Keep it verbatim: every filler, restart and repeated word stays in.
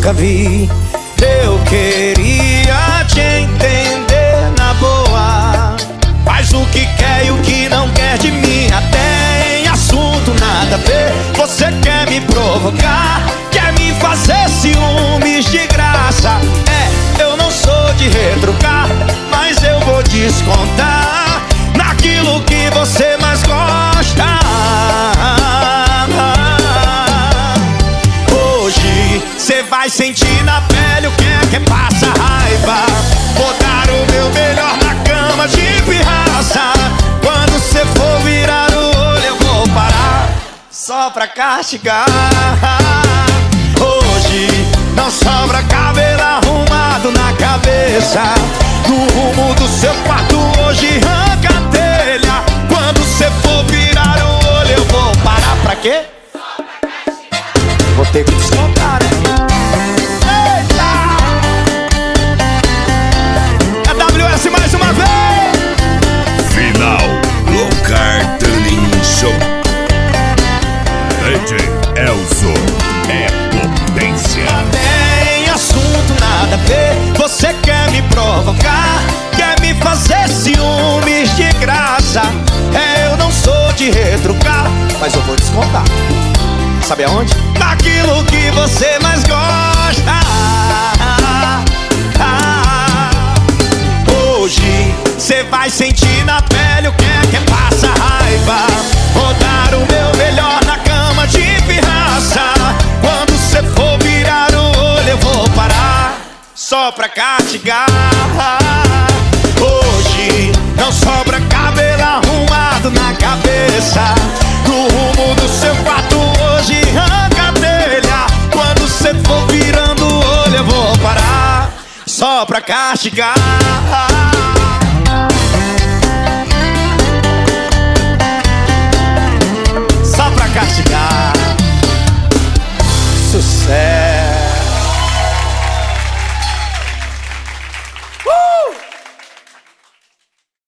nunca vi. Eu queria te entender na boa, faz o que quer e o que não quer de mim. Até em assunto nada a ver, você quer me provocar, quer me fazer ciúmes de graça. É, eu não sou de retrucar, mas eu vou descontar naquilo que você mais gosta. Hoje cê vai sentir na pele o que é que passa raiva. Vou dar o meu melhor na cama de pirraça. Quando cê for virar o olho eu vou parar só pra castigar. Hoje não sobra cabelo arrumado na cabeça. No rumo do seu quarto hoje arranca a telha. Quando cê for virar o olho eu vou parar pra quê? Vou ter que descontar, né? Eita! É W S mais uma vez! Final Locar Tuning Show. D J Elzo é potência. Tem assunto nada a ver, você quer me provocar, quer me fazer ciúmes de graça. É, eu não sou de retrucar, mas eu vou descontar. Sabe aonde? Naquilo que você mais gosta. Hoje cê vai sentir na pele o que é que passa raiva. Vou dar o meu melhor na cama de pirraça. Quando cê for virar o olho eu vou parar só pra castigar. Hoje não sobra cabelo arrumado na cabeça. No rumo do seu quarto hoje arranca a telha. Quando cê for virando o olho eu vou parar só pra castigar.